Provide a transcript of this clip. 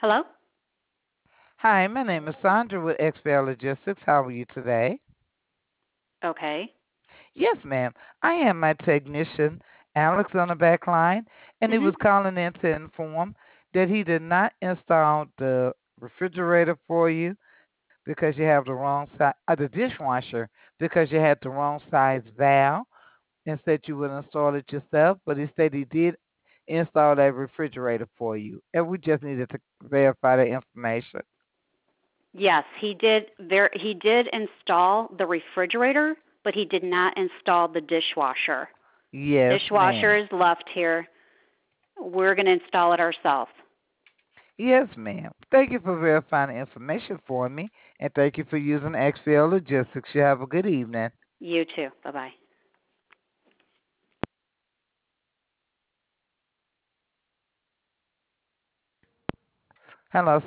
Hello? Hi, my name is Sandra with XPL Logistics. How are you today? Okay. Yes, ma'am. I am my technician, Alex, on the back line, and he Mhm. was calling in to inform that he did not install the refrigerator for you because you have the wrong size, the dishwasher because you had the wrong size valve and said you would install it yourself, but he said he did install that refrigerator for you, and we just needed to verify the information. Yes, he did install the refrigerator, but he did not install the dishwasher. Yes, Dishwasher ma'am. is left here. We're going to install it ourselves. Yes, ma'am. Thank you for verifying the information for me, and thank you for using XPL Logistics. You have a good evening. You too. Bye-bye. Hello,